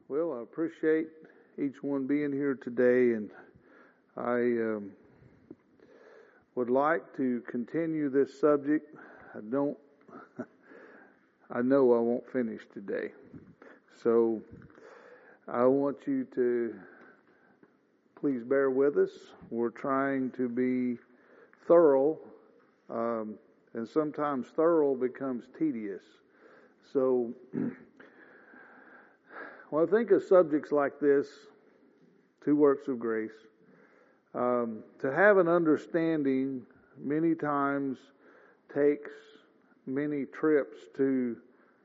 Well, I appreciate each one being here today, and I would like to continue this subject. I know I won't finish today. So I want you to please bear with us. We're trying to be thorough, and sometimes thorough becomes tedious. So when I think of subjects like this, two works of grace, to have an understanding many times takes many trips to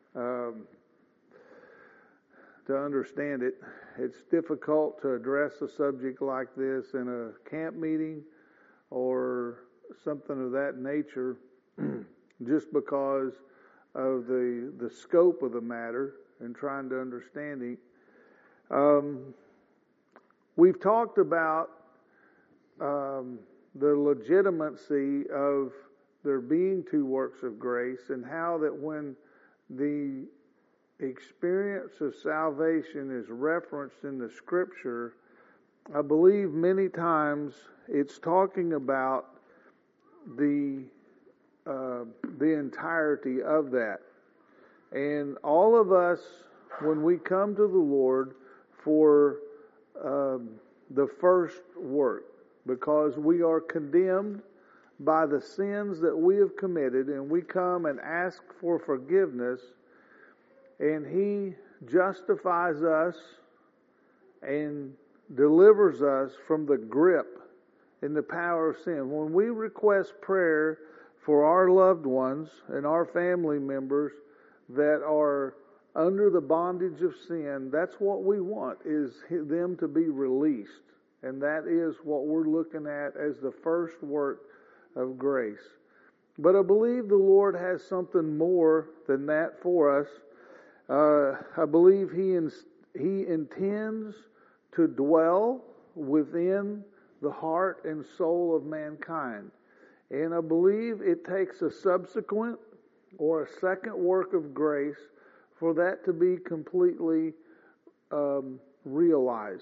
understand it. It's difficult to address a subject like this in a camp meeting or something of that nature just because of the scope of the matter and trying to understand it. We've talked about the legitimacy of there being two works of grace, and how that when the experience of salvation is referenced in the Scripture, I believe many times it's talking about the entirety of that. And all of us, when we come to the Lord for the first work, because we are condemned by the sins that we have committed, and we come and ask for forgiveness, and He justifies us and delivers us from the grip and the power of sin. When we request prayer for our loved ones and our family members that are under the bondage of sin, that's what we want, is them to be released. And that is what we're looking at as the first work of grace. But I believe the Lord has something more than that for us. I believe He intends to dwell within the heart and soul of mankind. And I believe it takes a subsequent or a second work of grace for that to be completely realized.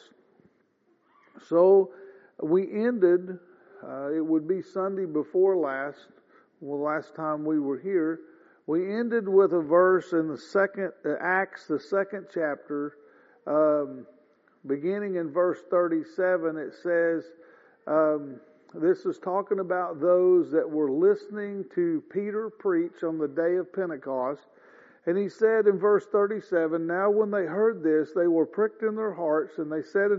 So we ended, it would be Sunday before last time we were here, we ended with a verse in the Acts, the second chapter, beginning in verse 37. It says, this is talking about those that were listening to Peter preach on the day of Pentecost. And he said in verse 37, "Now when they heard this, they were pricked in their hearts, and they said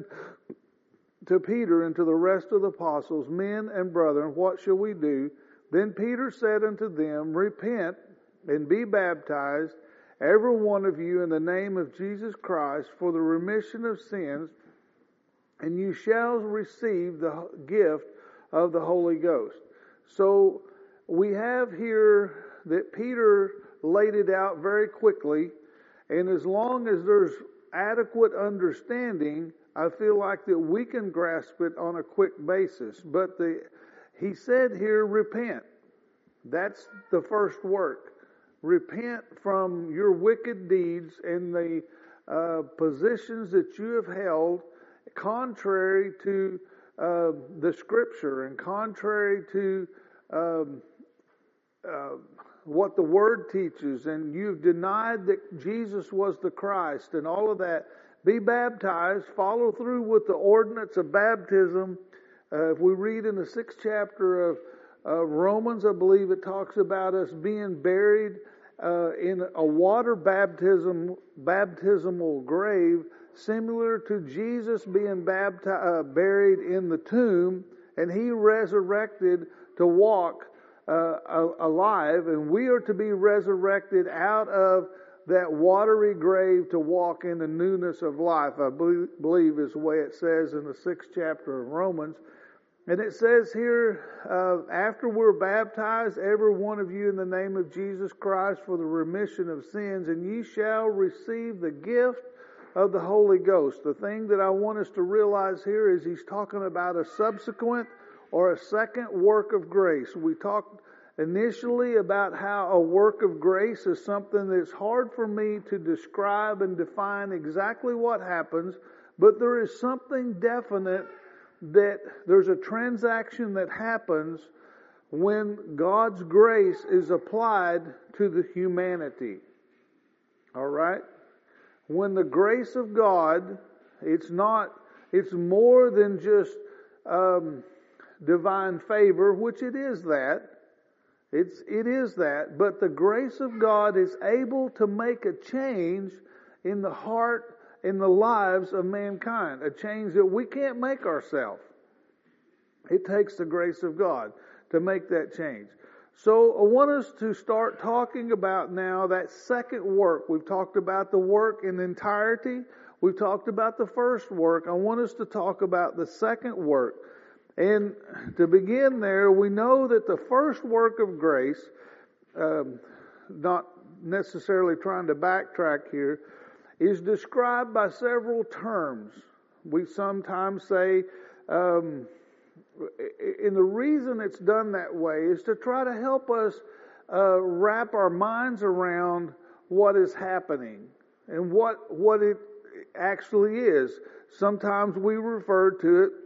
to Peter and to the rest of the apostles, 'Men and brethren, what shall we do?' Then Peter said unto them, 'Repent and be baptized, every one of you, in the name of Jesus Christ, for the remission of sins, and you shall receive the gift of the Holy Ghost.'" So we have here that Peter laid it out very quickly, and as long as there's adequate understanding, I feel like that we can grasp it on a quick basis. But he said here, repent. That's the first work. Repent from your wicked deeds and the positions that you have held contrary to the Scripture and contrary to what the Word teaches, and you've denied that Jesus was the Christ and all of that. Be baptized, follow through with the ordinance of baptism. If we read in the 6th chapter of Romans, I believe it talks about us being buried in a water baptismal grave, similar to Jesus being buried in the tomb, and He resurrected to walk alive, and we are to be resurrected out of that watery grave to walk in the newness of life, I believe is the way it says in the 6th chapter of Romans. And it says here, after we're baptized, every one of you in the name of Jesus Christ for the remission of sins, and ye shall receive the gift of the Holy Ghost. The thing that I want us to realize here is he's talking about a subsequent or a second work of grace. We talked initially about how a work of grace is something that's hard for me to describe and define exactly what happens, but there is something definite that there's a transaction that happens when God's grace is applied to the humanity. All right? When the grace of God, it's more than just divine favor, which it is that. It is that, but the grace of God is able to make a change in the heart, in the lives of mankind, a change that we can't make ourselves. It takes the grace of God to make that change. So I want us to start talking about now that second work. We've talked about the work in entirety. We've talked about the first work. I want us to talk about the second work. And to begin there, we know that the first work of grace, not necessarily trying to backtrack here, is described by several terms. We sometimes say, and the reason it's done that way is to try to help us wrap our minds around what is happening and what it actually is. Sometimes we refer to it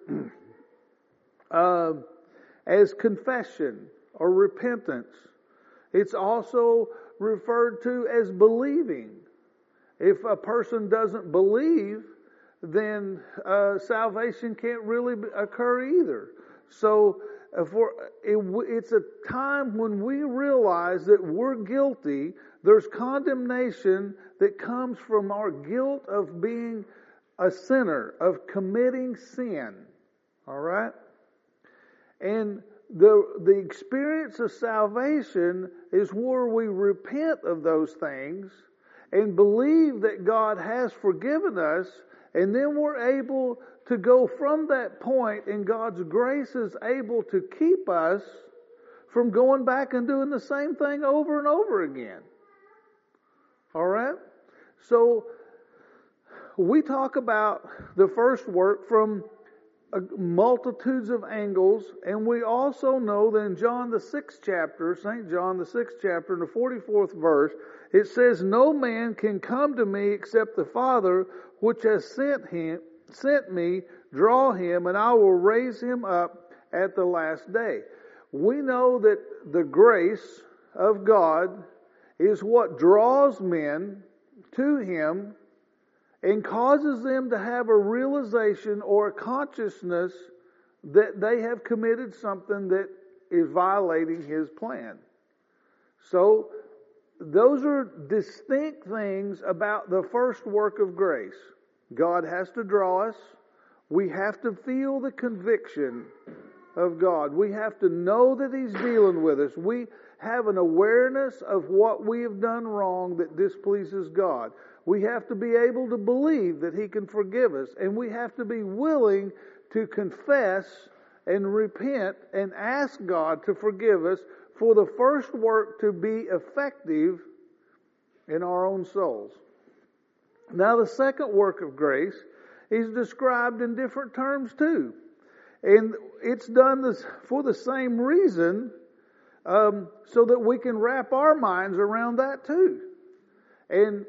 as confession or repentance. It's also referred to as believing. If a person doesn't believe, then salvation can't really occur either. So it's a time when we realize that we're guilty. There's condemnation that comes from our guilt of being a sinner, of committing sin. All right? And the experience of salvation is where we repent of those things and believe that God has forgiven us, and then we're able to go from that point, and God's grace is able to keep us from going back and doing the same thing over and over again. All right? So we talk about the first work from multitudes of angles, and we also know that in John the 6th chapter, St. John the 6th chapter, in the 44th verse, it says, "No man can come to me except the Father which has sent me, draw him, and I will raise him up at the last day." We know that the grace of God is what draws men to Him and causes them to have a realization or a consciousness that they have committed something that is violating His plan. So, those are distinct things about the first work of grace. God has to draw us. We have to feel the conviction of God. We have to know that He's dealing with us. We have an awareness of what we have done wrong that displeases God. We have to be able to believe that He can forgive us. And we have to be willing to confess and repent and ask God to forgive us for the first work to be effective in our own souls. Now, the second work of grace is described in different terms too. And it's done for the same reason, so that we can wrap our minds around that too. And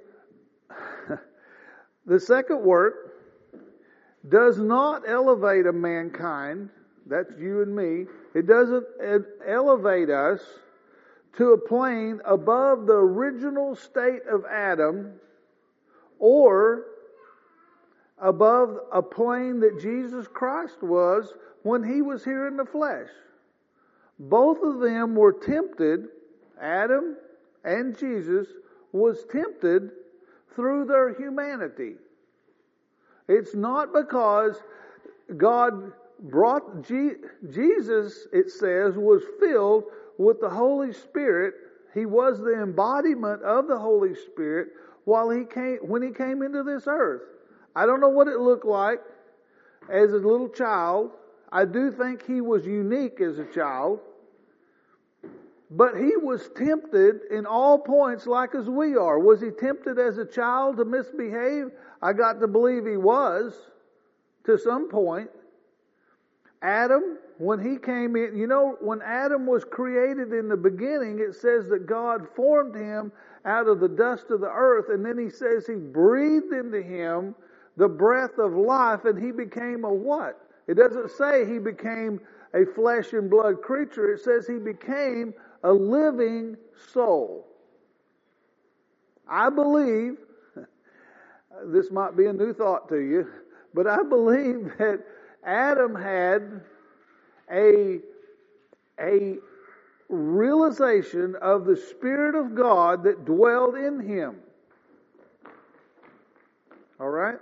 the second work does not elevate a mankind, that's you and me. It doesn't elevate us to a plane above the original state of Adam or above a plane that Jesus Christ was when He was here in the flesh. Both of them were tempted. Adam and Jesus was tempted through their humanity. It's not because God brought Jesus, it says, was filled with the Holy Spirit. He was the embodiment of the Holy Spirit when He came into this earth. I don't know what it looked like as a little child. I do think He was unique as a child. But He was tempted in all points like as we are. Was He tempted as a child to misbehave? I got to believe He was, to some point. Adam, when he came in, when Adam was created in the beginning, it says that God formed him out of the dust of the earth, and then he says he breathed into him the breath of life, and he became a what? It doesn't say he became a flesh and blood creature. It says he became a living soul. I believe, this might be a new thought to you, but I believe that Adam had a realization of the Spirit of God that dwelled in him. All right?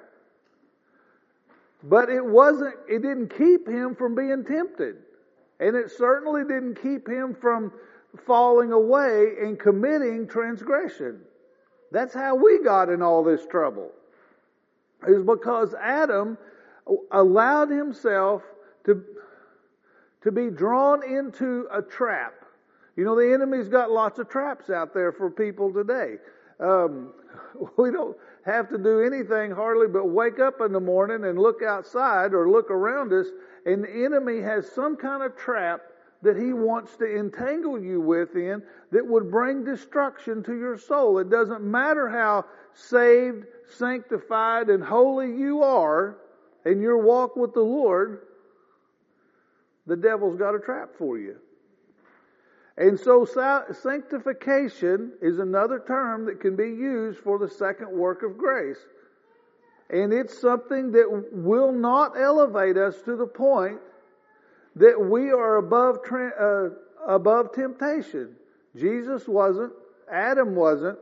But it didn't keep him from being tempted. And it certainly didn't keep him from falling away and committing transgression. That's how we got in all this trouble. It was because Adam allowed himself to be drawn into a trap. The enemy's got lots of traps out there for people today. We don't have to do anything hardly but wake up in the morning and look outside or look around us, and the enemy has some kind of trap that he wants to entangle you within that would bring destruction to your soul. It doesn't matter how saved, sanctified, and holy you are in your walk with the Lord, the devil's got a trap for you. And so sanctification is another term that can be used for the second work of grace. And it's something that will not elevate us to the point that we are above temptation. Jesus wasn't. Adam wasn't.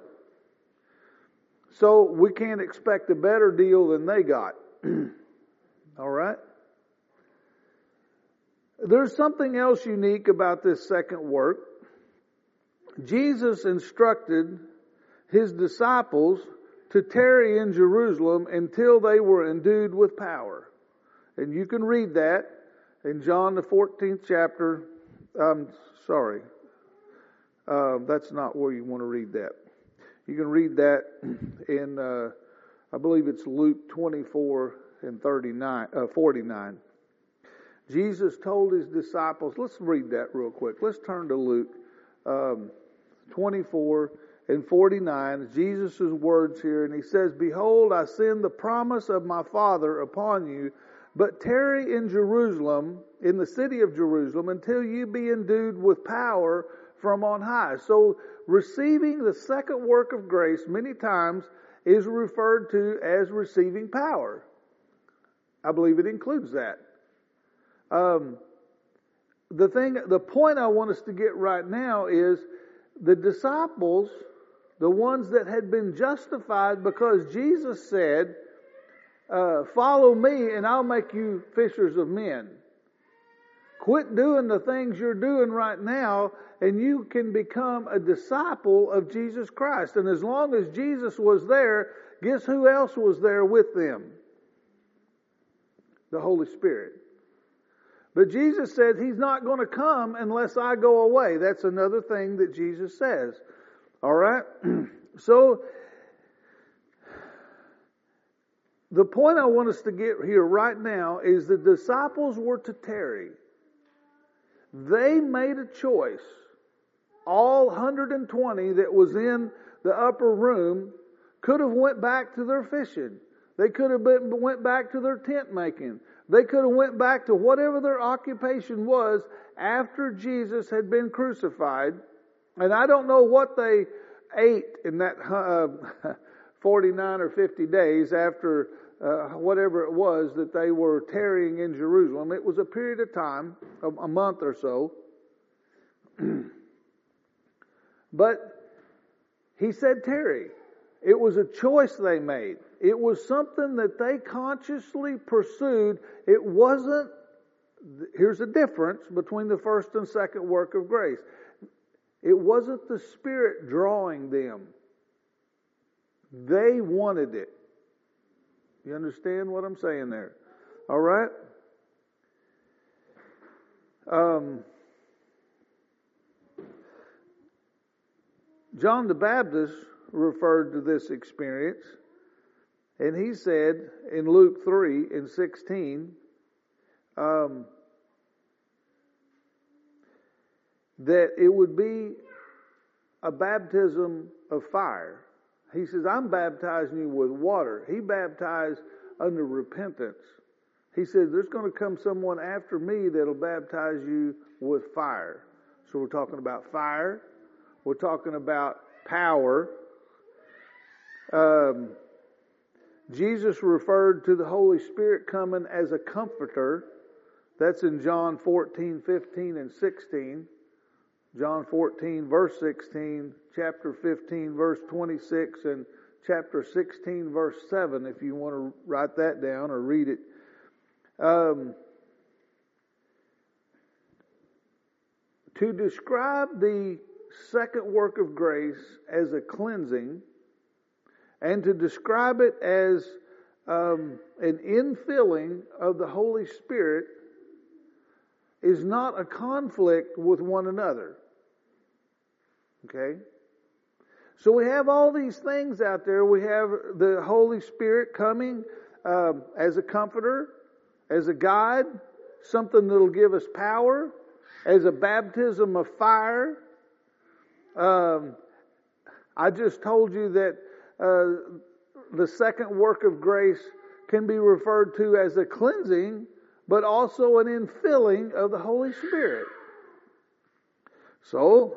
So we can't expect a better deal than they got. All right? There's something else unique about this second work. Jesus instructed his disciples to tarry in Jerusalem until they were endued with power. And you can read that in John the 14th chapter. That's not where you want to read that. You can read that in, I believe it's Luke 24 and 49. Jesus told his disciples, let's read that real quick. Let's turn to Luke 24 and 49. Jesus' words here, and he says, "Behold, I send the promise of my Father upon you, but tarry in Jerusalem, in the city of Jerusalem, until you be endued with power from on high." So receiving the second work of grace many times is referred to as receiving power. I believe it includes that. The point I want us to get right now is the disciples, the ones that had been justified because Jesus said, "Follow me and I'll make you fishers of men." Quit doing the things you're doing right now and you can become a disciple of Jesus Christ. And as long as Jesus was there, guess who else was there with them? The Holy Spirit. But Jesus said He's not going to come unless I go away. That's another thing that Jesus says. All right? So, the point I want us to get here right now is the disciples were to tarry. They made a choice. All 120 that was in the upper room could have went back to their fishing. They could have went back to their tent making. They could have went back to whatever their occupation was after Jesus had been crucified. And I don't know what they ate in that 49 or 50 days after whatever it was that they were tarrying in Jerusalem. It was a period of time, a month or so. But He said tarry. It was a choice they made. It was something that they consciously pursued. It wasn't, here's the difference between the first and second work of grace. It wasn't the Spirit drawing them. They wanted it. You understand what I'm saying there? All right? John the Baptist referred to this experience, and he said in Luke 3 and 16, that it would be a baptism of fire. He says, I'm baptizing you with water. He baptized under repentance. He says, there's going to come someone after me that'll baptize you with fire. So we're talking about fire. We're talking about power. Jesus referred to the Holy Spirit coming as a comforter. That's in John 14, 15, and 16. John 14, verse 16, chapter 15, verse 26, and chapter 16, verse 7, if you want to write that down or read it. To describe the second work of grace as a cleansing, and to describe it as an infilling of the Holy Spirit, is not a conflict with one another. Okay? So we have all these things out there. We have the Holy Spirit coming as a comforter, as a guide, something that'll give us power, as a baptism of fire. I just told you that the second work of grace can be referred to as a cleansing, but also an infilling of the Holy Spirit. So,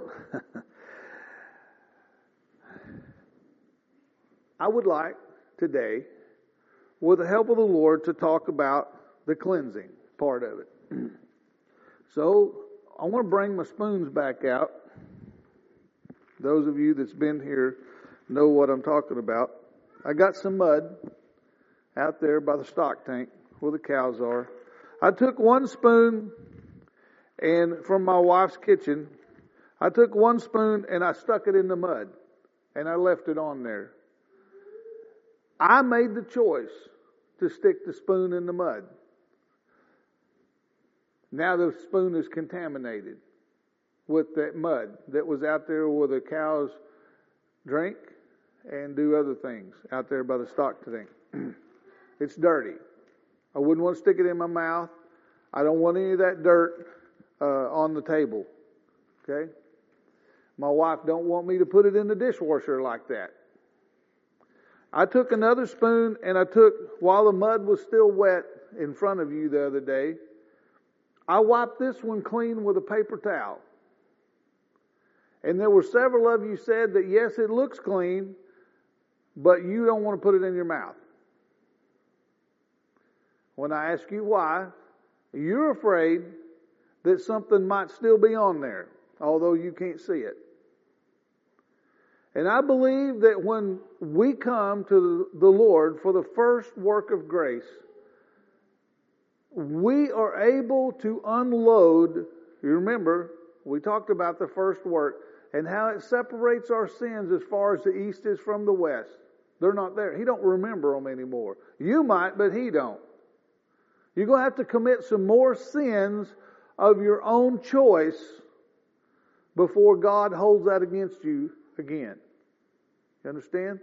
I would like today, with the help of the Lord, to talk about the cleansing part of it. So, I want to bring my spoons back out. Those of you that's been here know what I'm talking about. I got some mud out there by the stock tank where the cows are. I took one spoon and from my wife's kitchen, I took one spoon and I stuck it in the mud and I left it on there. I made the choice to stick the spoon in the mud. Now the spoon is contaminated with that mud that was out there where the cows drink and do other things out there by the stock tank. It's dirty. I wouldn't want to stick it in my mouth. I don't want any of that dirt on the table. Okay? My wife don't want me to put it in the dishwasher like that. I took another spoon and while the mud was still wet in front of you the other day, I wiped this one clean with a paper towel. And there were several of you said that yes, it looks clean, but you don't want to put it in your mouth. When I ask you why, you're afraid that something might still be on there, although you can't see it. And I believe that when we come to the Lord for the first work of grace, we are able to unload. You remember, we talked about the first work and how it separates our sins as far as the east is from the west. They're not there. He don't remember them anymore. You might, but he don't. You're going to have to commit some more sins of your own choice before God holds that against you again. You understand?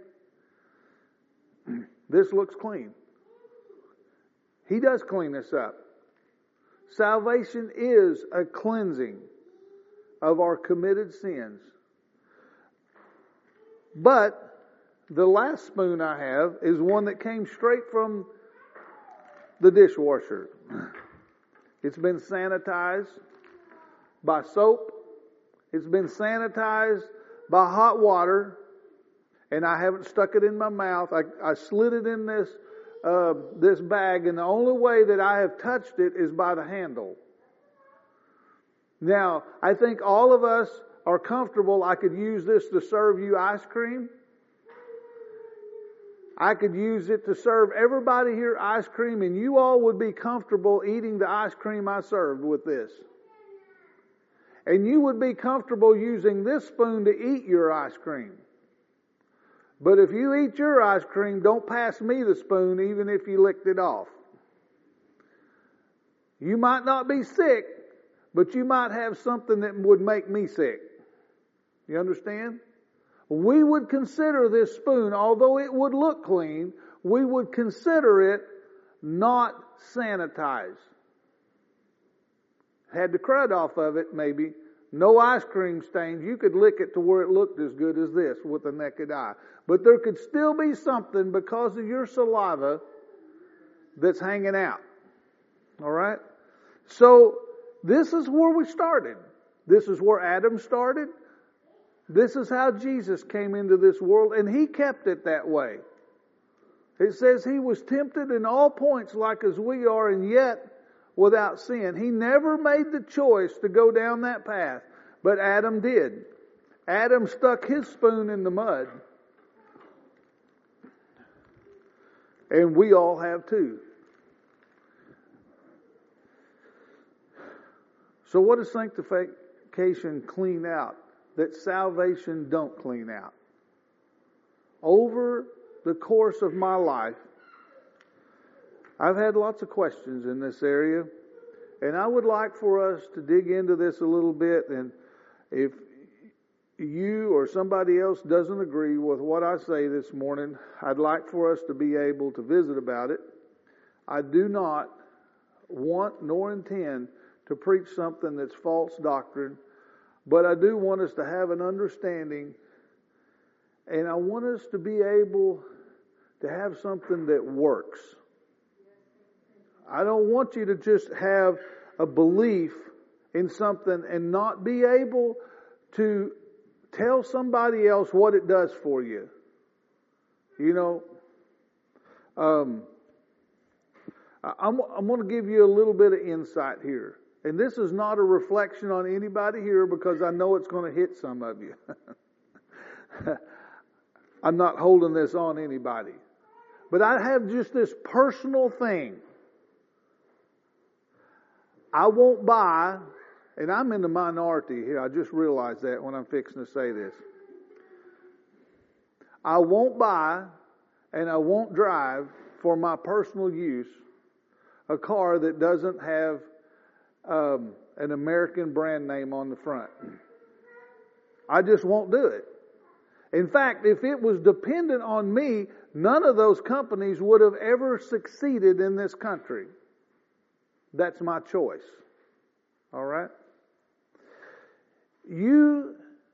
This looks clean. He does clean this up. Salvation is a cleansing of our committed sins. But the last spoon I have is one that came straight from the dishwasher. It's been sanitized by soap. It's been sanitized by hot water. And I haven't stuck it in my mouth. I slid it in this bag, and the only way that I have touched it is by the handle. Now, I think all of us are comfortable. I could use this to serve you ice cream. I could use it to serve everybody here ice cream, and you all would be comfortable eating the ice cream I served with this. And you would be comfortable using this spoon to eat your ice cream. But if you eat your ice cream, don't pass me the spoon even if you licked it off. You might not be sick, but you might have something that would make me sick. You understand? We would consider this spoon, although it would look clean, we would consider it not sanitized. Had the crud off of it maybe, No ice cream stains. You could lick it to where it looked as good as this with the naked eye. But there could still be something because of your saliva that's hanging out. All right? So, this is where we started. This is where Adam started. This is how Jesus came into this world, and He kept it that way. It says He was tempted in all points like as we are, and yet without sin. He never made the choice to go down that path, but Adam did. Adam stuck his spoon in the mud. And we all have too. So what does sanctification clean out that salvation don't clean out? Over the course of my life, I've had lots of questions in this area, and I would like for us to dig into this a little bit, and if you or somebody else doesn't agree with what I say this morning, I'd like for us to be able to visit about it. I do not want nor intend to preach something that's false doctrine, but I do want us to have an understanding, and I want us to be able to have something that works. I don't want you to just have a belief in something and not be able to tell somebody else what it does for you. You know, I'm going to give you a little bit of insight here. And this is not a reflection on anybody here because I know it's going to hit some of you. I'm not holding this on anybody. But I have just this personal thing. I won't buy, and I'm in the minority here. I just realized that when I'm fixing to say this. I won't buy and I won't drive for my personal use a car that doesn't have an American brand name on the front. I just won't do it. In fact, if it was dependent on me, none of those companies would have ever succeeded in this country. That's my choice. All right? You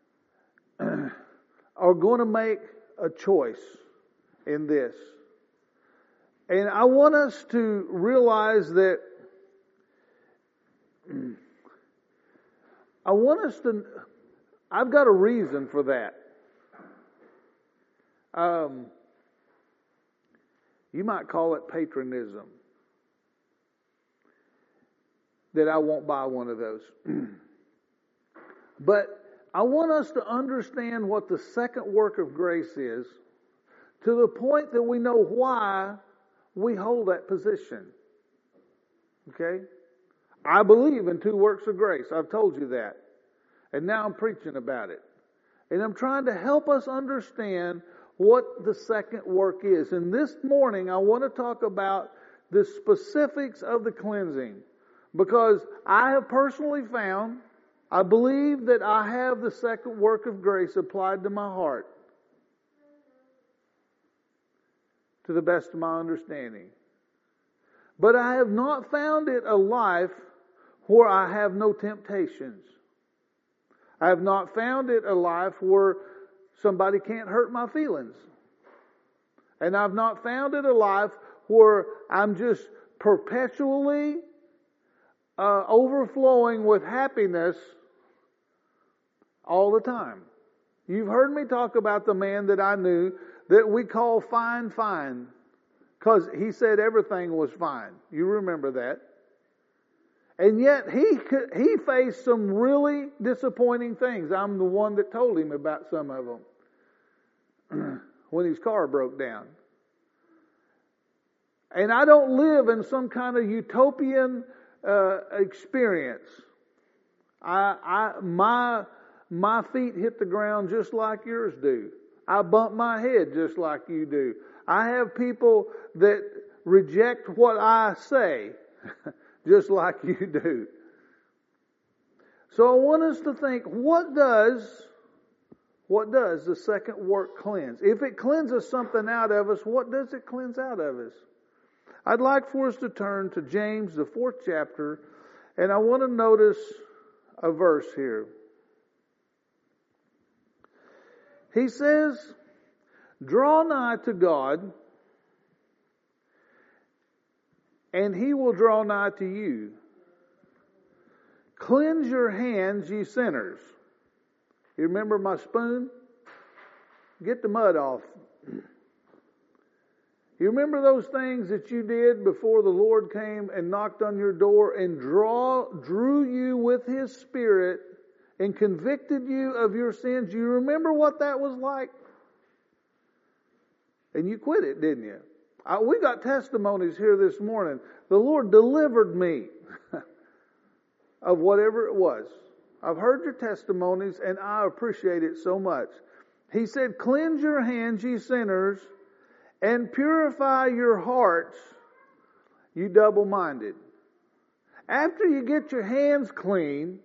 are going to make a choice in this. And I want us to realize that I've got a reason for that. You might call it patronism. That I won't buy one of those. But I want us to understand what the second work of grace is to the point that we know why we hold that position. Okay? I believe in 2 works of grace. I've told you that. And now I'm preaching about it. And I'm trying to help us understand what the second work is. And this morning I want to talk about the specifics of the cleansing. Because I have personally found, I believe that I have the second work of grace applied to my heart. To the best of my understanding. But I have not found it a life where I have no temptations. I have not found it a life where somebody can't hurt my feelings. And I've not found it a life where I'm just perpetually overflowing with happiness all the time. You've heard me talk about the man that I knew that we call fine. Because he said everything was fine. You remember that. And yet he faced some really disappointing things. I'm the one that told him about some of them. When his car broke down. And I don't live in some kind of utopian experience. My feet hit the ground just like yours do. I bump my head just like you do. I have people that reject what I say just like you do. So I want us to think, what does the second work cleanse? If it cleanses something out of us, what does it cleanse out of us? I'd like for us to turn to James, the 4th chapter, and I want to notice a verse here. He says, draw nigh to God, and He will draw nigh to you. Cleanse your hands, ye sinners. You remember my spoon? Get the mud off. You remember those things that you did before the Lord came and knocked on your door and drew you with His Spirit and convicted you of your sins? You remember what that was like? And you quit it, didn't you? We got testimonies here this morning. The Lord delivered me of whatever it was. I've heard your testimonies and I appreciate it so much. He said, cleanse your hands, ye sinners, and purify your hearts, you double-minded. After you get your hands clean,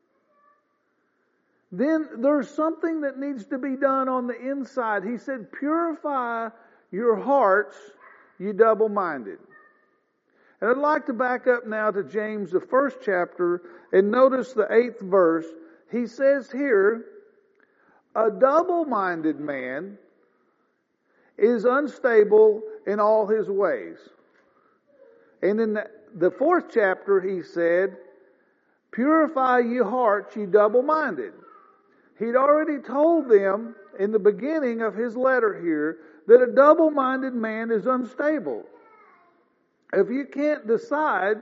then there's something that needs to be done on the inside. He said, purify your hearts, you double-minded. And I'd like to back up now to James, the 1st chapter, and notice the 8th verse. He says here, a double-minded man is unstable in all his ways. And in the 4th chapter, he said, purify ye hearts, ye double-minded. He'd already told them in the beginning of his letter here that a double-minded man is unstable. If you can't decide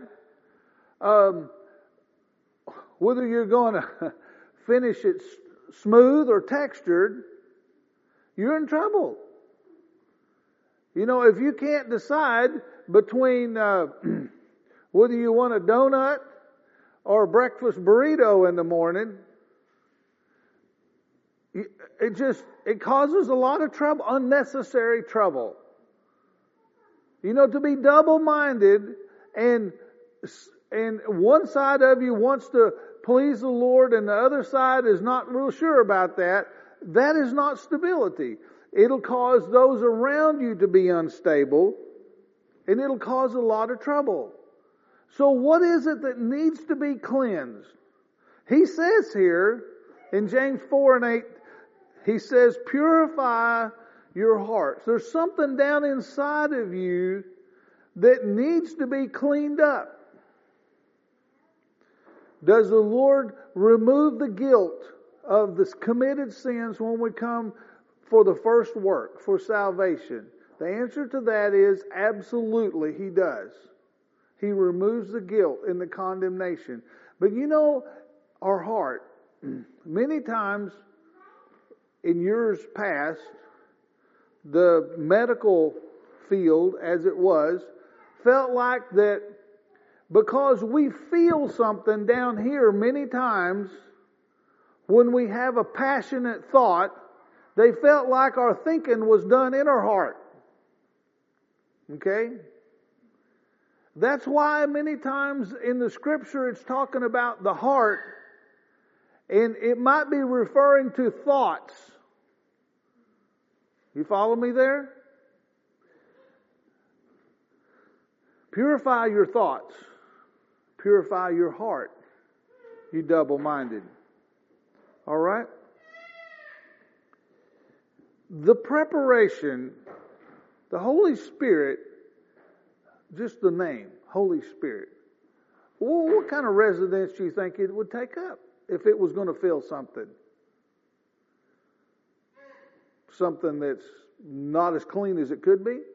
whether you're going to finish it smooth or textured, you're in trouble. You know, if you can't decide between whether you want a donut or a breakfast burrito in the morning, it causes a lot of trouble, unnecessary trouble. You know, to be double-minded and one side of you wants to please the Lord and the other side is not real sure about that, that is not stability. It'll cause those around you to be unstable, and it'll cause a lot of trouble. So what is it that needs to be cleansed? He says here in James 4 and 8, he says, purify your hearts. There's something down inside of you that needs to be cleaned up. Does the Lord remove the guilt of the committed sins when we come for the first work, for salvation? The answer to that is absolutely He does. He removes the guilt and the condemnation. But you know, our heart, many times in years past, the medical field, as it was, felt like that because we feel something down here many times when we have a passionate thought, they felt like our thinking was done in our heart. Okay? That's why many times in the Scripture it's talking about the heart, and it might be referring to thoughts. You follow me there? Purify your thoughts. Purify your heart, you double-minded. All right? The preparation, the Holy Spirit, just the name, Holy Spirit. Well, what kind of residence do you think it would take up if it was going to fill something? Something that's not as clean as it could be?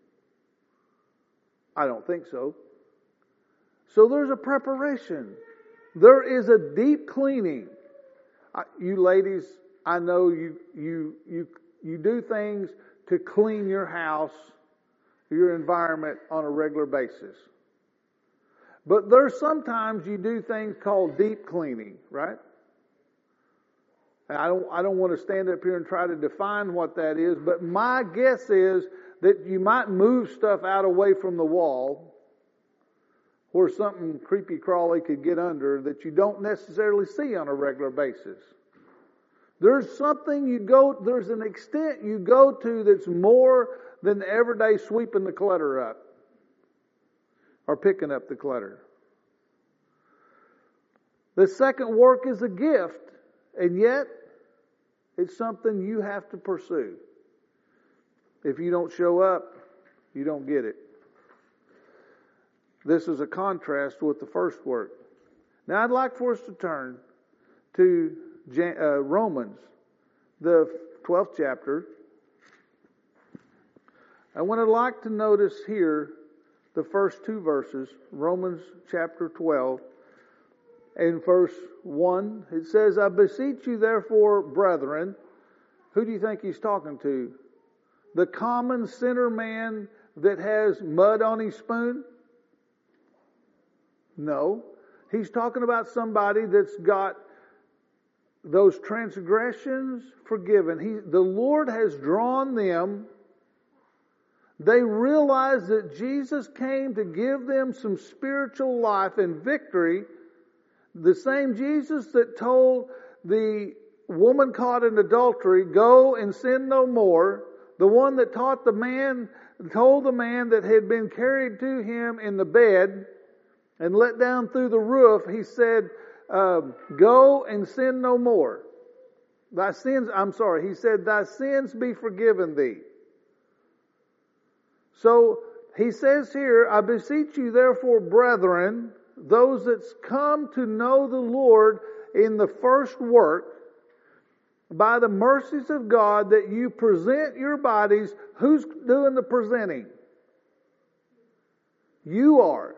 I don't think so. So there's a preparation. There is a deep cleaning. You ladies, I know you do things to clean your house, your environment on a regular basis. But there's sometimes you do things called deep cleaning, right? And I don't want to stand up here and try to define what that is, but my guess is that you might move stuff out away from the wall where something creepy crawly could get under that you don't necessarily see on a regular basis. There's an extent you go to that's more than the everyday sweeping the clutter up or picking up the clutter. The second work is a gift, and yet It's something you have to pursue. If you don't show up, you don't get it. This is a contrast with the first work. Now I'd like for us to turn to Romans, the 12th chapter. I would like to notice here the first two verses, Romans chapter 12. In verse 1, it says, I beseech you therefore, brethren. Who do you think he's talking to? The common sinner man that has mud on his spoon? No. He's talking about somebody that's got those transgressions forgiven. The Lord has drawn them. They realize that Jesus came to give them some spiritual life and victory. The same Jesus that told the woman caught in adultery, go and sin no more. The one that told the man that had been carried to him in the bed and let down through the roof, he said, go and sin no more. He said, thy sins be forgiven thee. So he says here, I beseech you therefore, brethren, those that's come to know the Lord in the first work, by the mercies of God, that you present your bodies. Who's doing the presenting? You are.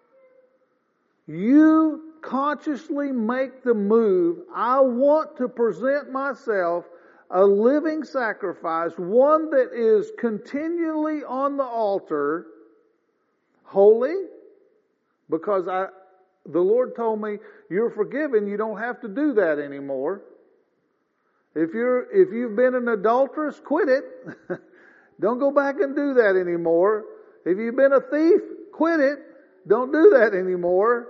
You consciously make the move. I want to present myself a living sacrifice, one that is continually on the altar, holy, because the Lord told me, you're forgiven, you don't have to do that anymore. If you've been an adulteress, quit it. Don't go back and do that anymore. If you've been a thief, quit it. Don't do that anymore.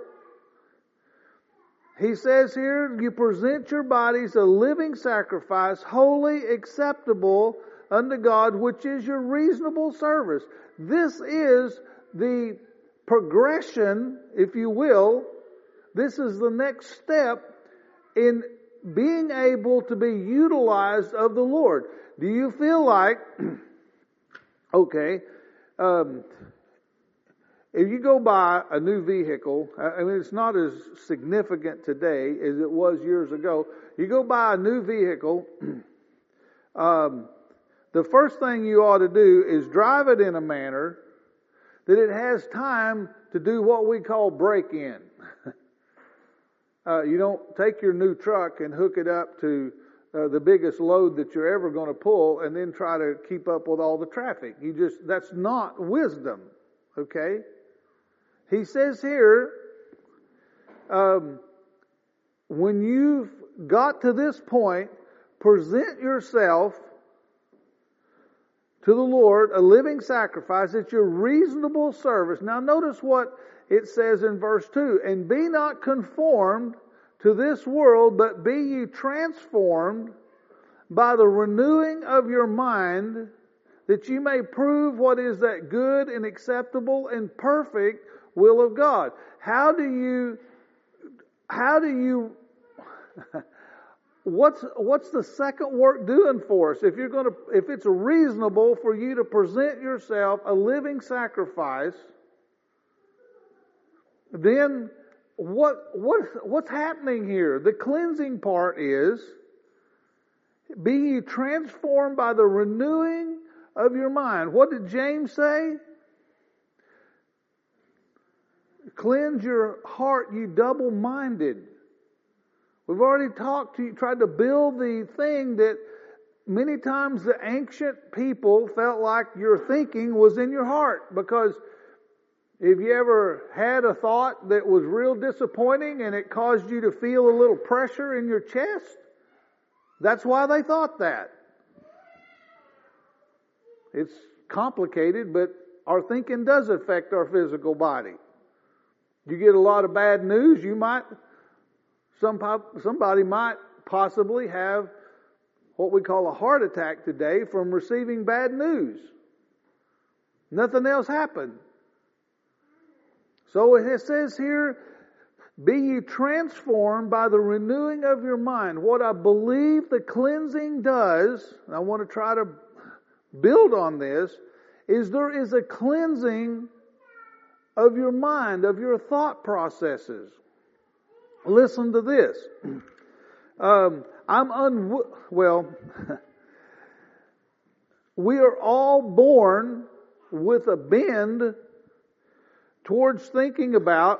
He says here, you present your bodies a living sacrifice, holy, acceptable unto God, which is your reasonable service. This is the progression, if you will. This is the next step in being able to be utilized of the Lord. Do you feel like, if you go buy a new vehicle, I mean, it's not as significant today as it was years ago. You go buy a new vehicle, the first thing you ought to do is drive it in a manner that it has time to do what we call break-in. You don't take your new truck and hook it up to the biggest load that you're ever going to pull and then try to keep up with all the traffic. That's not wisdom. Okay? He says here, when you've got to this point, present yourself to the Lord, a living sacrifice. It's your reasonable service. Now notice what it says in verse 2, and be not conformed to this world, but be ye transformed by the renewing of your mind, that you may prove what is that good and acceptable and perfect will of God. How do you what's the second work doing for us? If it's reasonable for you to present yourself a living sacrifice, then what's happening here? The cleansing part is, be ye transformed by the renewing of your mind. What did James say? Cleanse your heart, you double-minded. We've already tried to build the thing that many times the ancient people felt like your thinking was in your heart. Because if you ever had a thought that was real disappointing and it caused you to feel a little pressure in your chest, that's why they thought that. It's complicated, but our thinking does affect our physical body. You get a lot of bad news, somebody might possibly have what we call a heart attack today from receiving bad news. Nothing else happened. So it says here, Be ye transformed by the renewing of your mind. What I believe the cleansing does, and I want to try to build on this, is there is a cleansing of your mind, of your thought processes. Listen to this. We are all born with a bend towards thinking about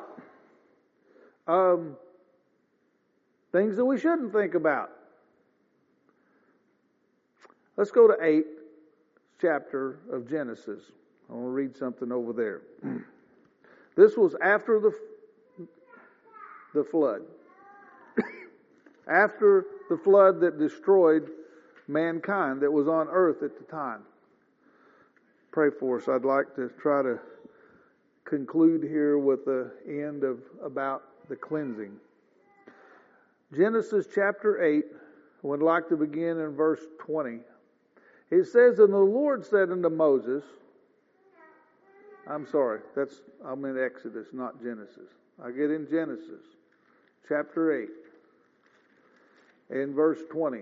things that we shouldn't think about. Let's go to 8th chapter of Genesis. I want to read something over there. This was after the flood. After the flood that destroyed mankind that was on earth at the time. Pray for us. I'd like to try to conclude here with the end of about the cleansing. Genesis chapter 8, I would like to begin in verse 20. It says, and the Lord said unto Moses, I'm in Exodus, not Genesis. I get in Genesis, chapter 8, in verse 20.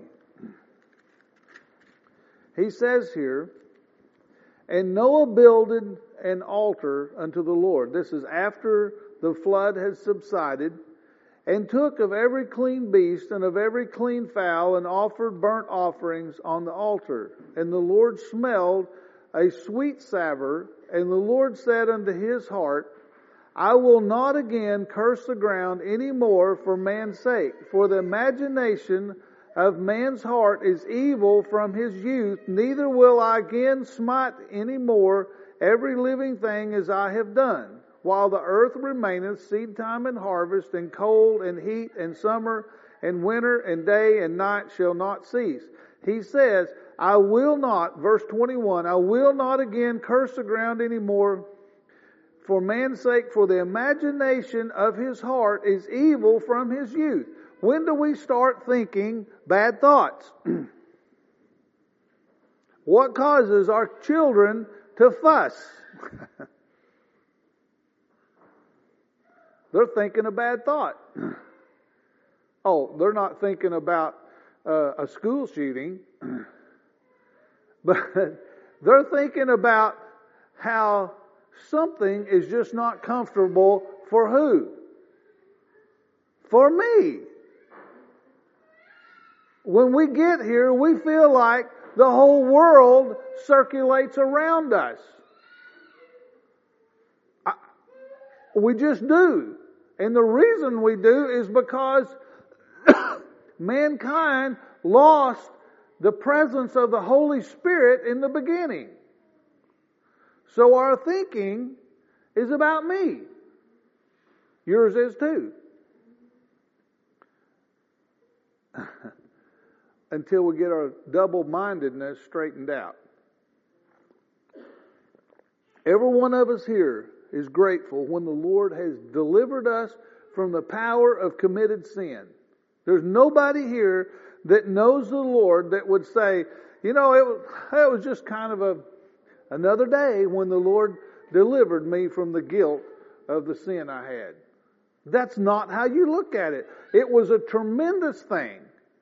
He says here, and Noah builded an altar unto the Lord. This is after the flood has subsided, and took of every clean beast and of every clean fowl, and offered burnt offerings on the altar. And the Lord smelled a sweet savour, and the Lord said unto his heart, I will not again curse the ground any more for man's sake, for the imagination of man's heart is evil from his youth, neither will I again smite any more every living thing as I have done. While the earth remaineth, seed time and harvest, and cold and heat, and summer and winter, and day and night shall not cease. He says, I will not, verse 21, I will not again curse the ground any more for man's sake, for the imagination of his heart is evil from his youth. When do we start thinking bad thoughts? What causes our children to fuss? They're thinking a bad thought. Oh, they're not thinking about a school shooting, but they're thinking about how something is just not comfortable for who? For me. When we get here, we feel like the whole world circulates around us. We just do. And the reason we do is because mankind lost the presence of the Holy Spirit in the beginning. So our thinking is about me. Yours is too. Until we get our double-mindedness straightened out. Every one of us here is grateful when the Lord has delivered us from the power of committed sin. There's nobody here that knows the Lord that would say, you know, it was just kind of another day when the Lord delivered me from the guilt of the sin I had. That's not how you look at it. It was a tremendous thing.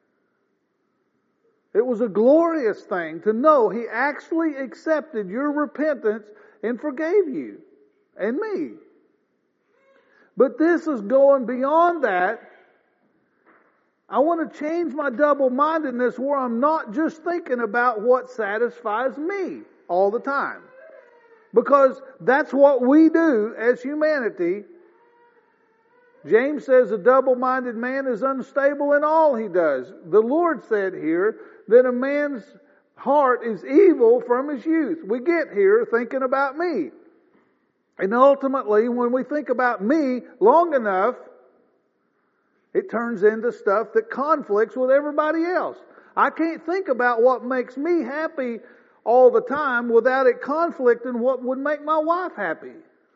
It was a glorious thing to know He actually accepted your repentance and forgave you and me. But this is going beyond that. I want to change my double-mindedness where I'm not just thinking about what satisfies me all the time. Because that's what we do as humanity. James says a double-minded man is unstable in all he does. The Lord said here that a man's heart is evil from his youth. We get here thinking about me. And ultimately, when we think about me long enough, it turns into stuff that conflicts with everybody else. I can't think about what makes me happy all the time without it conflicting what would make my wife happy.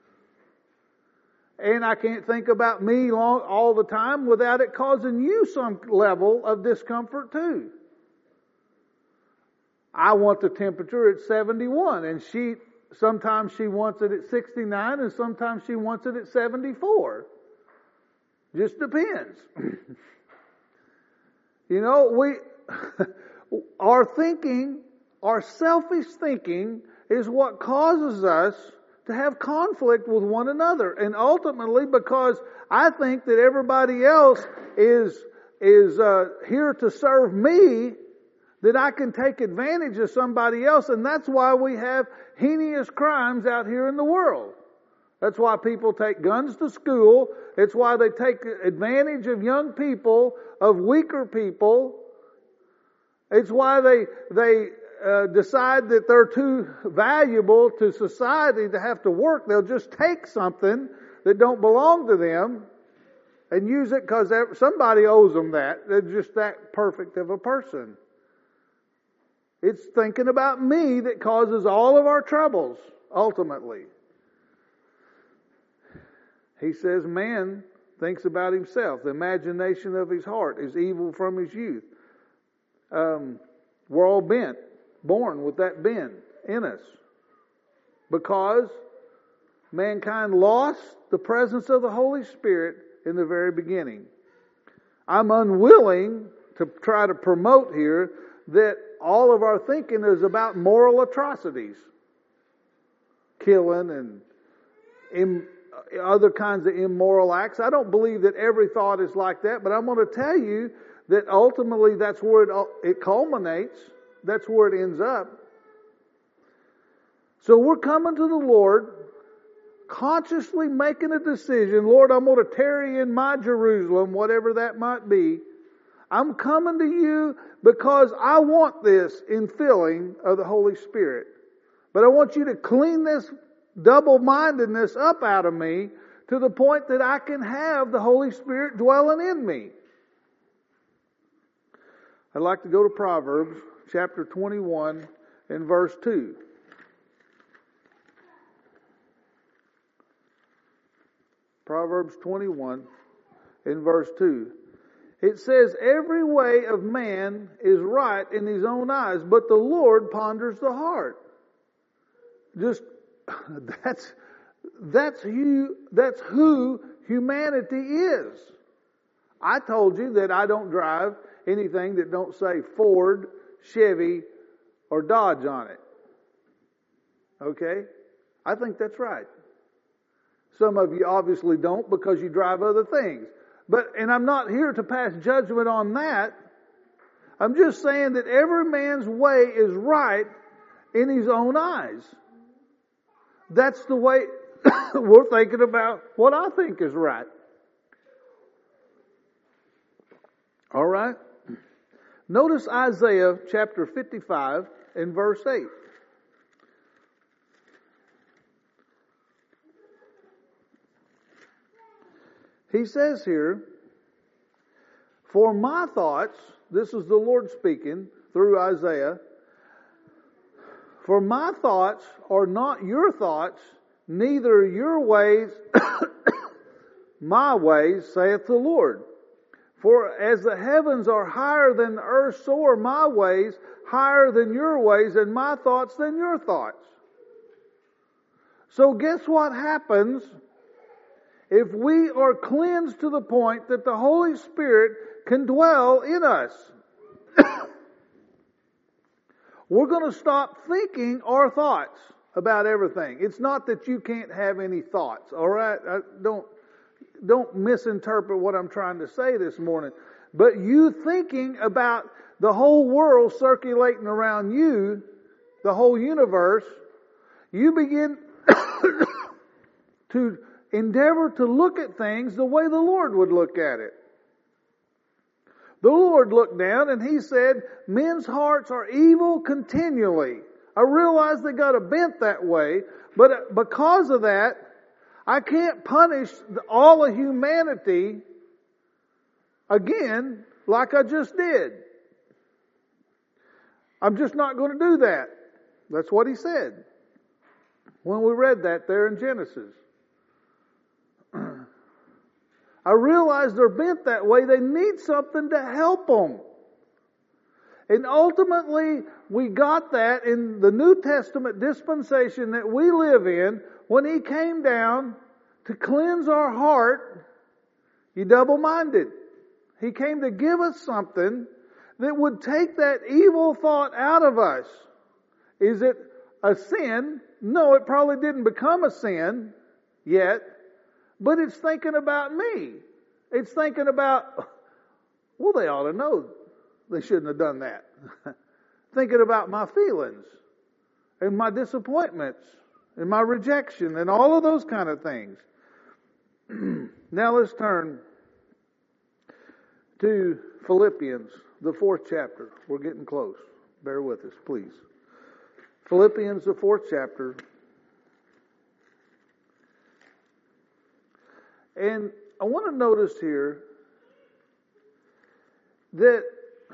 And I can't think about me all the time without it causing you some level of discomfort too. I want the temperature at 71, and sometimes she wants it at 69, and sometimes she wants it at 74. Just depends. You know, our thinking, our selfish thinking is what causes us to have conflict with one another. And ultimately, because I think that everybody else is here to serve me, that I can take advantage of somebody else. And that's why we have heinous crimes out here in the world. That's why people take guns to school. It's why they take advantage of young people, of weaker people. It's why they decide that they're too valuable to society to have to work. They'll just take something that don't belong to them and use it because somebody owes them that. They're just that perfect of a person. It's thinking about me that causes all of our troubles, ultimately. He says man thinks about himself. The imagination of his heart is evil from his youth. We're all born with that bent in us. Because mankind lost the presence of the Holy Spirit in the very beginning. I'm unwilling to try to promote here that all of our thinking is about moral atrocities. Killing and other kinds of immoral acts. I don't believe that every thought is like that, but I'm going to tell you that ultimately that's where it culminates. That's where it ends up. So we're coming to the Lord, consciously making a decision. Lord, I'm going to tarry in my Jerusalem, whatever that might be. I'm coming to you because I want this infilling of the Holy Spirit. But I want you to clean this double-mindedness up out of me to the point that I can have the Holy Spirit dwelling in me. I'd like to go to Proverbs chapter 21 and verse 2. Proverbs 21 and verse 2. It says, every way of man is right in his own eyes, but the Lord ponders the heart. That's who humanity is. I told you that I don't drive anything that don't say Ford, Chevy, or Dodge on it. Okay? I think that's right. Some of you obviously don't because you drive other things. And I'm not here to pass judgment on that. I'm just saying that every man's way is right in his own eyes. That's the way we're thinking about what I think is right. All right? Notice Isaiah chapter 55 and verse 8. He says here, for my thoughts, this is the Lord speaking through Isaiah, for my thoughts are not your thoughts, neither your ways my ways, saith the Lord. For as the heavens are higher than the earth, so are my ways higher than your ways, and my thoughts than your thoughts. So guess what happens if we are cleansed to the point that the Holy Spirit can dwell in us? We're going to stop thinking our thoughts about everything. It's not that you can't have any thoughts, all right? Don't misinterpret what I'm trying to say this morning. But you thinking about the whole world circulating around you, the whole universe, you begin to endeavor to look at things the way the Lord would look at it. The Lord looked down and He said, men's hearts are evil continually. I realize they got a bent that way, but because of that, I can't punish all of humanity again like I just did. I'm just not going to do that. That's what He said when we read that there in Genesis. I realize they're bent that way. They need something to help them. And ultimately, we got that in the New Testament dispensation that we live in when He came down to cleanse our heart, You double-minded. He came to give us something that would take that evil thought out of us. Is it a sin? No, it probably didn't become a sin yet, but it's thinking about me. It's thinking about, well, they ought to know they shouldn't have done that. Thinking about my feelings and my disappointments and my rejection and all of those kind of things. Now let's turn to Philippians, the 4th chapter. We're getting close. Bear with us, please. Philippians, the 4th chapter. And I want to notice here that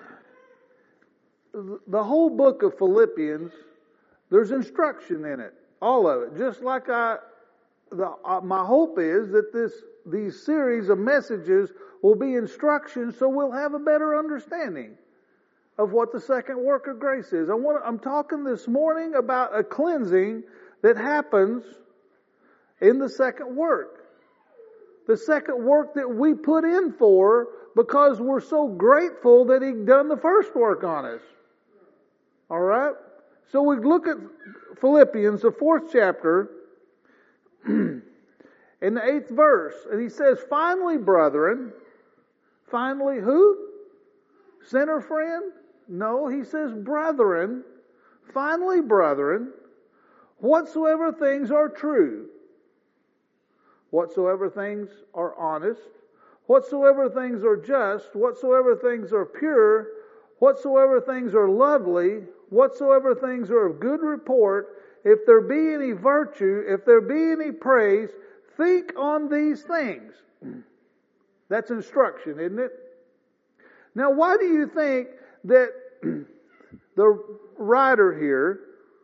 the whole book of Philippians, there's instruction in it. All of it. Just like my hope is that these series of messages will be instruction, so we'll have a better understanding of what the second work of grace is. I'm talking this morning about a cleansing that happens in the second work. The second work that we put in for because we're so grateful that He done the first work on us. All right? So we look at Philippians, the 4th chapter, in the 8th verse. And he says, finally, brethren, finally who? Sinner friend? No, he says, brethren, finally, brethren, whatsoever things are true, whatsoever things are honest, whatsoever things are just, whatsoever things are pure, whatsoever things are lovely, whatsoever things are of good report, if there be any virtue, if there be any praise, think on these things. That's instruction, isn't it? Now, why do you think that the writer here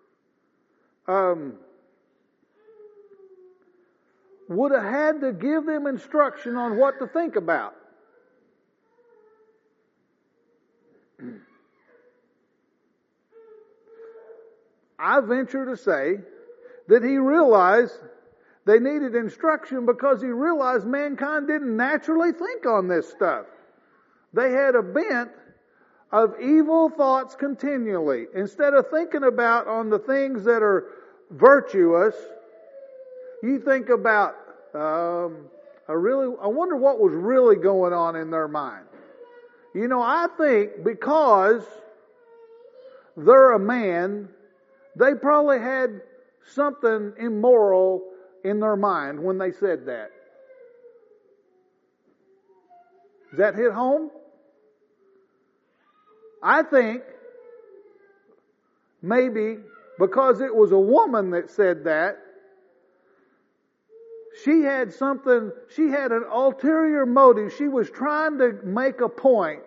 would have had to give them instruction on what to think about? I venture to say that he realized they needed instruction because he realized mankind didn't naturally think on this stuff. They had a bent of evil thoughts continually. Instead of thinking about on the things that are virtuous, you think about, I wonder what was really going on in their mind. You know, I think because they're a man, they probably had something immoral in their mind when they said that. Does that hit home? I think maybe because it was a woman that said that, she had an ulterior motive. She was trying to make a point.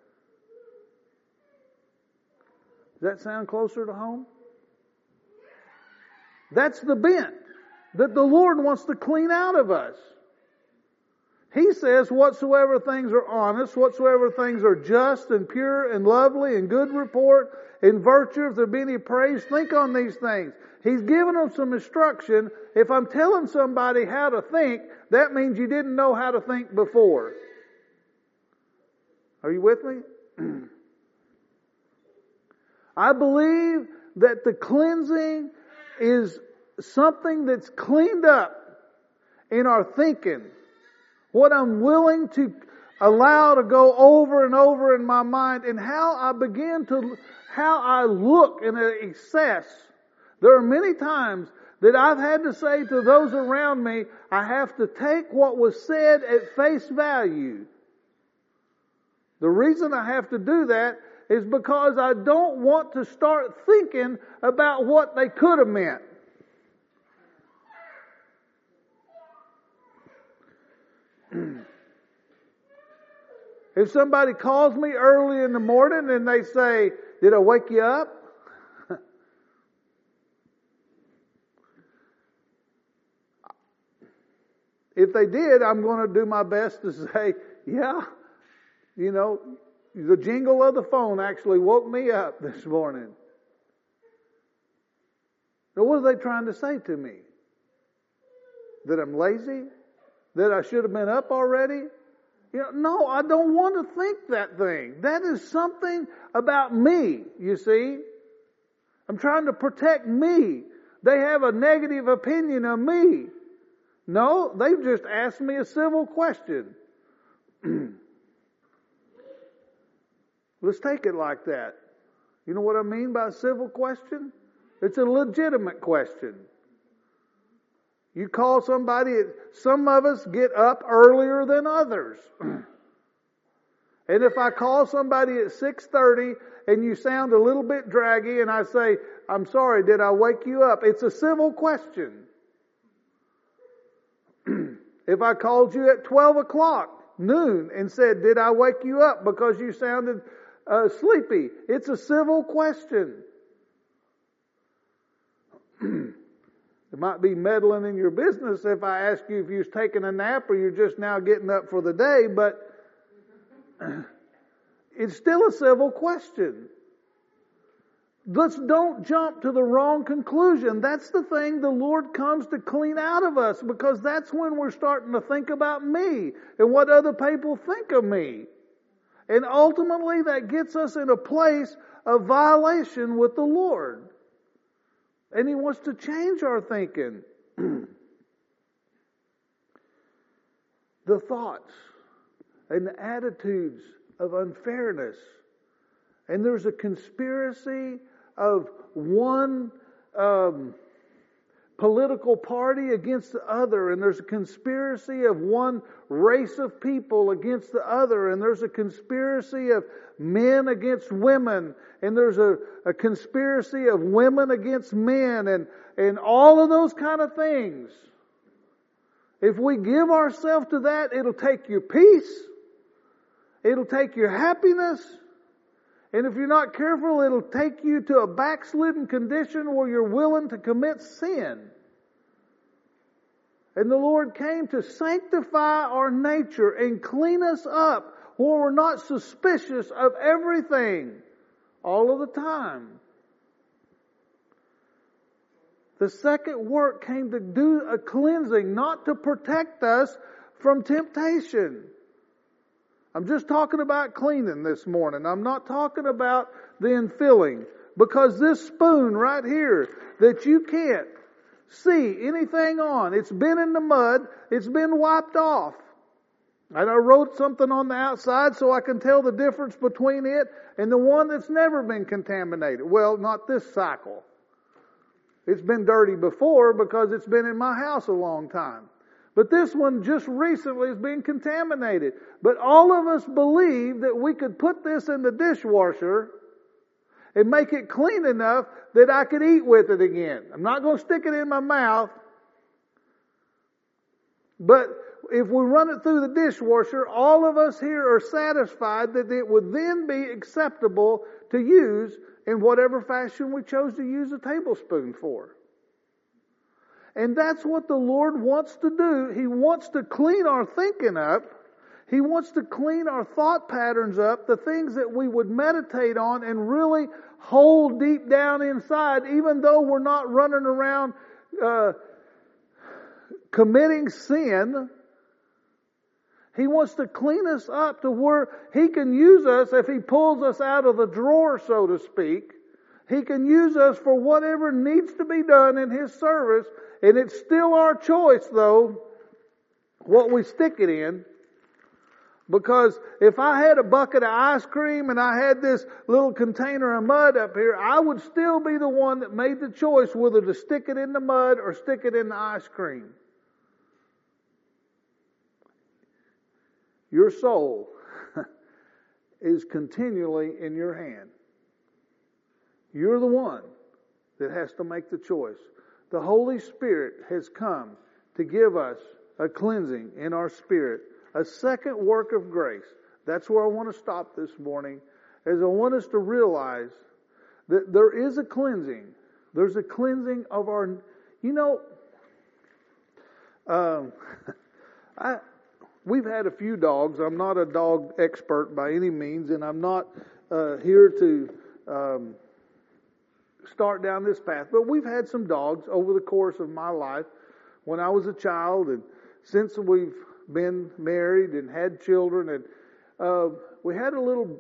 Does that sound closer to home? That's the bent that the Lord wants to clean out of us. He says, whatsoever things are honest, whatsoever things are just and pure and lovely and good report and virtue, if there be any praise, think on these things. He's given them some instruction. If I'm telling somebody how to think, that means you didn't know how to think before. Are you with me? I believe that the cleansing is something that's cleaned up in our thinking. What I'm willing to allow to go over and over in my mind, and how I look in excess. There are many times that I've had to say to those around me, I have to take what was said at face value. The reason I have to do that is because I don't want to start thinking about what they could have meant. If somebody calls me early in the morning and they say, did I wake you up? If they did, I'm going to do my best to say, yeah, you know, the jingle of the phone actually woke me up this morning. Now, what are they trying to say to me? That I'm lazy? That I should have been up already? No, I don't want to think that thing. That is something about me, you see. I'm trying to protect me. They have a negative opinion of me. No, they've just asked me a civil question. Let's take it like that. You know what I mean by a civil question? It's a legitimate question. You call somebody, some of us get up earlier than others. And if I call somebody at 6:30 and you sound a little bit draggy and I say, I'm sorry, did I wake you up? It's a civil question. If I called you at 12 o'clock, noon, and said, did I wake you up because you sounded sleepy? It's a civil question. It might be meddling in your business if I ask you if you're taking a nap or you're just now getting up for the day, but it's still a civil question. Let's don't jump to the wrong conclusion. That's the thing the Lord comes to clean out of us, because that's when we're starting to think about me and what other people think of me. And ultimately that gets us in a place of violation with the Lord. And He wants to change our thinking. The thoughts and the attitudes of unfairness. And there's a conspiracy of one political party against the other. And there's a conspiracy of one race of people against the other. And there's a conspiracy of men against women. And there's a conspiracy of women against men. And all of those kind of things. If we give ourselves to that, it'll take your peace. It'll take your happiness. And if you're not careful, it'll take you to a backslidden condition where you're willing to commit sin. And the Lord came to sanctify our nature and clean us up where we're not suspicious of everything all of the time. The second work came to do a cleansing, not to protect us from temptation. I'm just talking about cleaning this morning. I'm not talking about the infilling. Because this spoon right here that you can't see anything on, it's been in the mud, it's been wiped off. And I wrote something on the outside so I can tell the difference between it and the one that's never been contaminated. Well, not this cycle. It's been dirty before because it's been in my house a long time. But this one just recently has been contaminated. But all of us believe that we could put this in the dishwasher and make it clean enough that I could eat with it again. I'm not going to stick it in my mouth. But if we run it through the dishwasher, all of us here are satisfied that it would then be acceptable to use in whatever fashion we chose to use a tablespoon for. And that's what the Lord wants to do. He wants to clean our thinking up. He wants to clean our thought patterns up, the things that we would meditate on and really hold deep down inside, even though we're not running around committing sin. He wants to clean us up to where He can use us if He pulls us out of the drawer, so to speak. He can use us for whatever needs to be done in His service. And it's still our choice, though, what we stick it in. Because if I had a bucket of ice cream and I had this little container of mud up here, I would still be the one that made the choice whether to stick it in the mud or stick it in the ice cream. Your soul is continually in your hand. You're the one that has to make the choice. The Holy Spirit has come to give us a cleansing in our spirit, a second work of grace. That's where I want to stop this morning, as I want us to realize that there is a cleansing. There's a cleansing of our, we've had a few dogs. I'm not a dog expert by any means, and I'm not here to start down this path. But we've had some dogs over the course of my life when I was a child, and since we've been married and had children, and we had a little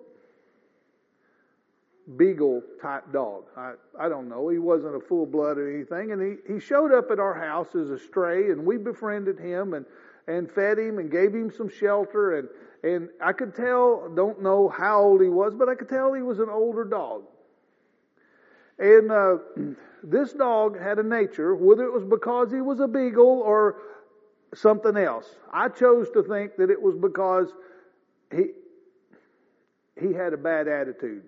beagle type dog. I don't know. He wasn't a full blood or anything, and he showed up at our house as a stray, and we befriended him and fed him and gave him some shelter, and I could tell, don't know how old he was, but I could tell he was an older dog. And this dog had a nature, whether it was because he was a beagle or something else. I chose to think that it was because he had a bad attitude.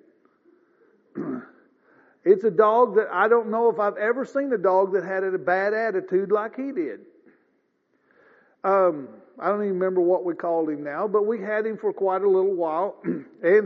It's a dog that I don't know if I've ever seen a dog that had a bad attitude like he did. I don't even remember what we called him now, but we had him for quite a little while, and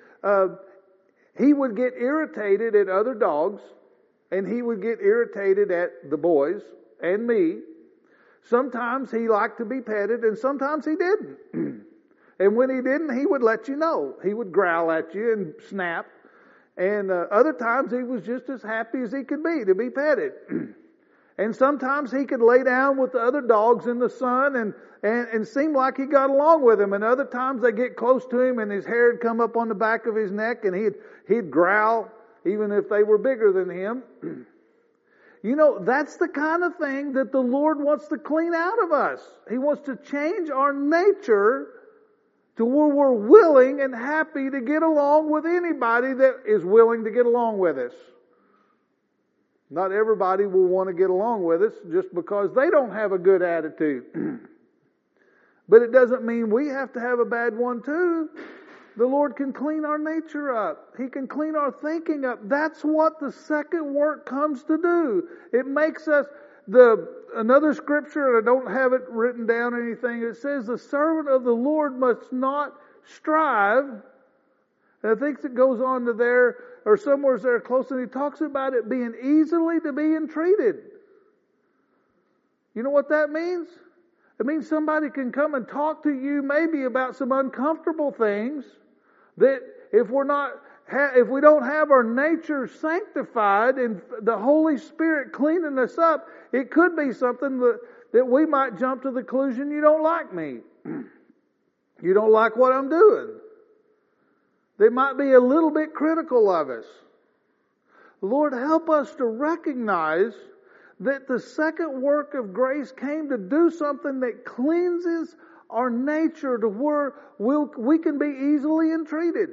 he would get irritated at other dogs, and he would get irritated at the boys and me. Sometimes he liked to be petted, and sometimes he didn't. And when he didn't, he would let you know. He would growl at you and snap. And other times he was just as happy as he could be to be petted. And sometimes he could lay down with the other dogs in the sun and seem like he got along with them. And other times they get close to him and his hair would come up on the back of his neck and he'd growl even if they were bigger than him. You know, that's the kind of thing that the Lord wants to clean out of us. He wants to change our nature to where we're willing and happy to get along with anybody that is willing to get along with us. Not everybody will want to get along with us just because they don't have a good attitude. But it doesn't mean we have to have a bad one too. The Lord can clean our nature up. He can clean our thinking up. That's what the second work comes to do. It makes us, another scripture, and I don't have it written down or anything, it says the servant of the Lord must not strive. And I think it goes on to there, or somewhere there close, and he talks about it being easily to be entreated. You know what that means? It means somebody can come and talk to you maybe about some uncomfortable things that if we don't have our nature sanctified and the Holy Spirit cleaning us up, it could be something that we might jump to the conclusion, you don't like me. You don't like what I'm doing. They might be a little bit critical of us. Lord, help us to recognize that the second work of grace came to do something that cleanses our nature to where we can be easily entreated.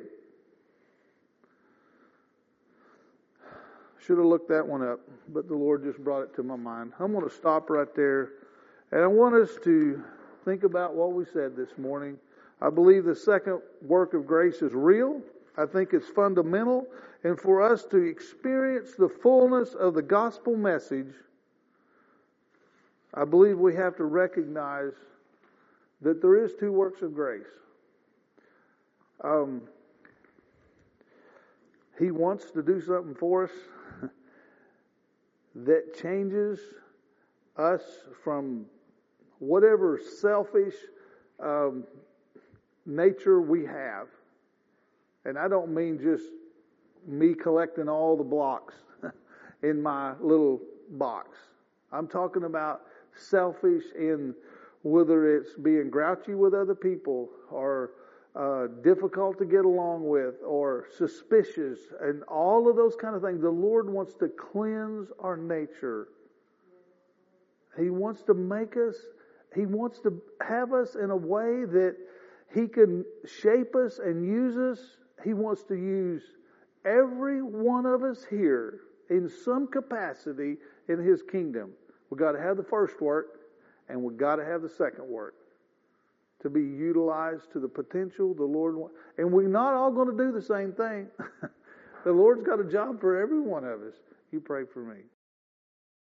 Should have looked that one up, but the Lord just brought it to my mind. I'm going to stop right there, and I want us to think about what we said this morning. I believe the second work of grace is real. I think it's fundamental, and for us to experience the fullness of the gospel message, I believe we have to recognize that there is two works of grace. He wants to do something for us that changes us from whatever selfish nature we have. And I don't mean just me collecting all the blocks in my little box. I'm talking about selfish in whether it's being grouchy with other people or difficult to get along with or suspicious and all of those kind of things. The Lord wants to cleanse our nature. He wants to make us, He wants to have us in a way that He can shape us and use us. He wants to use every one of us here in some capacity in His kingdom. We've got to have the first work, and we've got to have the second work to be utilized to the potential the Lord wants. And we're not all going to do the same thing. The Lord's got a job for every one of us. You pray for me.